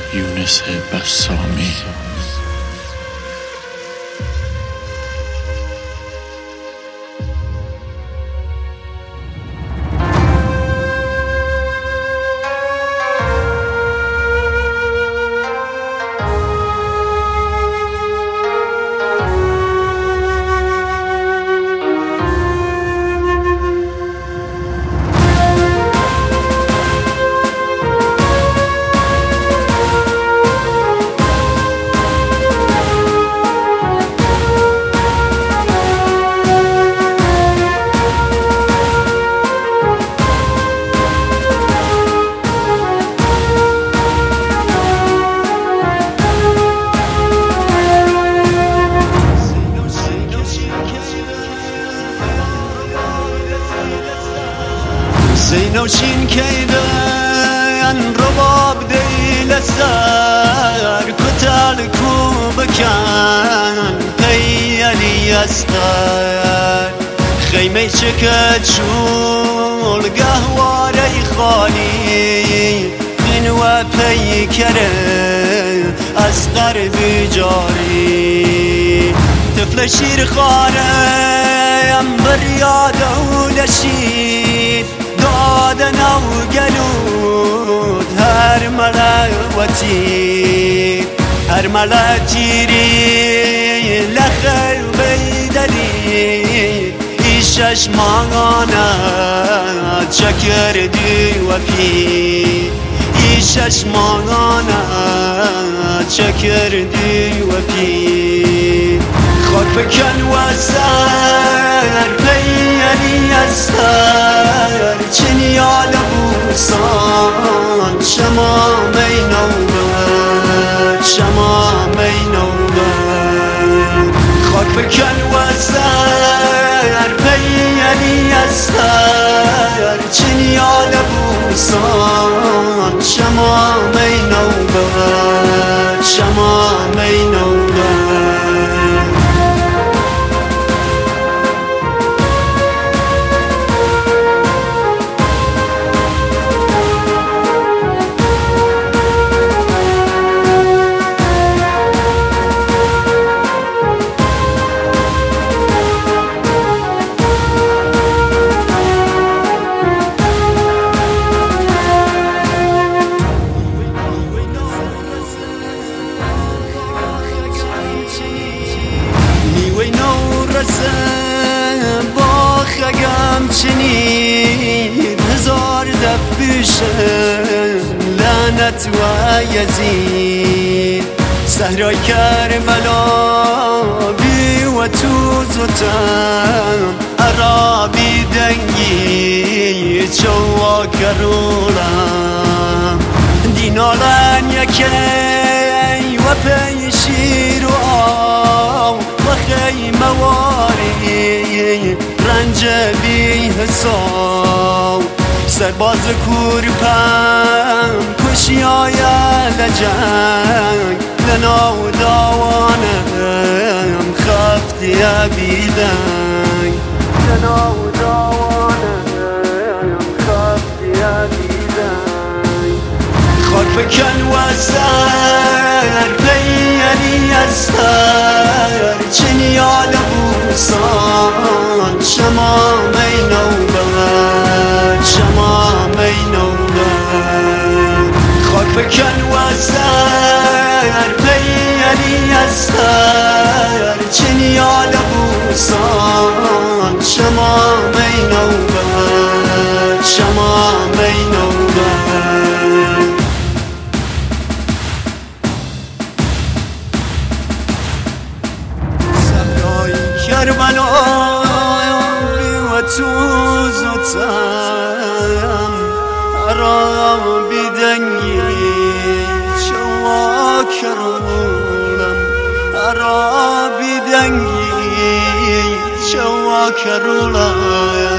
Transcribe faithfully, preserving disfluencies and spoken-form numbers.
یونس بسامی. سینوشین کیدن رباب دیل سر کتل کو بکن پیلی اسقر خیمه چکت شول گهواری خالی خنوه پی کره اسقر بجاری طفل شیر خاره ام بریاد و لشید دادن و گلود هر ملوتی هر ملتیری لخر بیدلی ایشش مانا چکر دی و پی ایشش مانا چکر دی و پی خاک بکن و سر پیلی اسقر چنیال بوسان شما مینوبت شما مینوبت خاک بکن و سر پیلی اسقر چنیال بوسان شما مینوبت شما مینوبت با خگم چنین هزار دف بیشه لعنت و یزید صحرای کربلا بی و تو زوتم عربی دنگی چوا کرولم دینالن یکی و پیشی رو آو و خیمه واری رنج بی حساب سرباز کورپم کشی آیا لجنگ لناو داوانم خفتی بیدنگ لناو داوانم خفتی بیدنگ خاک بکن و سر پیلی اسقر چنیال بوسان شما مینوبت شما مینوبت خاک بکن و سر پیلی اسقر چنیال بوسان شما مینوبت شما مینوبت کربلا و تو زوتم را بیدنگی شوا کرولم را بیدنگی شوا کرولم